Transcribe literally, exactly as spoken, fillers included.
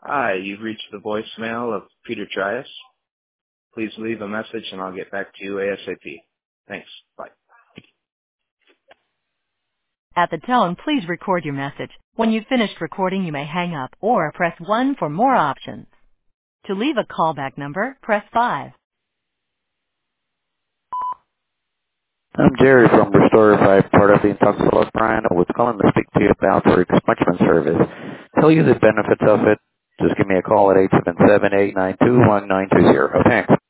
Hi, you've reached the voicemail of Peter Trias. Please leave a message and I'll get back to you ASAP. Thanks. Bye. At the tone, please record your message. When you've finished recording, you may hang up or press one for more options. To leave a callback number, press five. I'm Jerry from Restore five, part of the Intoxicology Brian. I was calling to speak to you about our expungement service. Tell you the benefits of it. Just give me a call at eight seven seven, eight nine two, one nine two zero. Thanks.